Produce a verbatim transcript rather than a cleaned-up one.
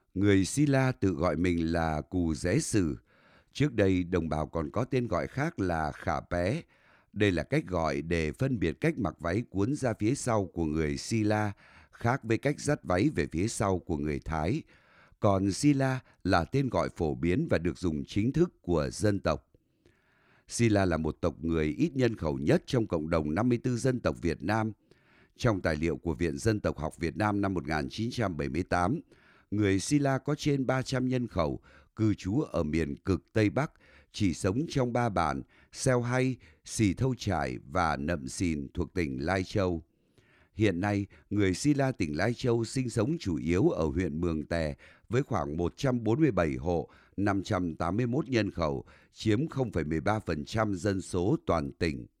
Người Si La tự gọi mình là Cù Dé Sử. Trước đây, đồng bào còn có tên gọi khác là Khả Pé. Đây là cách gọi để phân biệt cách mặc váy cuốn ra phía sau của người Si La, khác với cách dắt váy về phía sau của người Thái. Còn Si La là tên gọi phổ biến và được dùng chính thức của dân tộc. Si La là một tộc người ít nhân khẩu nhất trong cộng đồng năm mươi tư dân tộc Việt Nam. Trong tài liệu của Viện Dân tộc học Việt Nam năm một nghìn chín trăm bảy mươi tám, người Si La có trên ba trăm nhân khẩu, cư trú ở miền cực Tây Bắc, chỉ sống trong ba bản, Xeo Hay, Xì Thâu Trải và Nậm Xìn thuộc tỉnh Lai Châu. Hiện nay, người Si La tỉnh Lai Châu sinh sống chủ yếu ở huyện Mường Tè với khoảng một trăm bốn mươi bảy hộ, năm trăm tám mươi mốt nhân khẩu, chiếm không phẩy mười ba phần trăm dân số toàn tỉnh.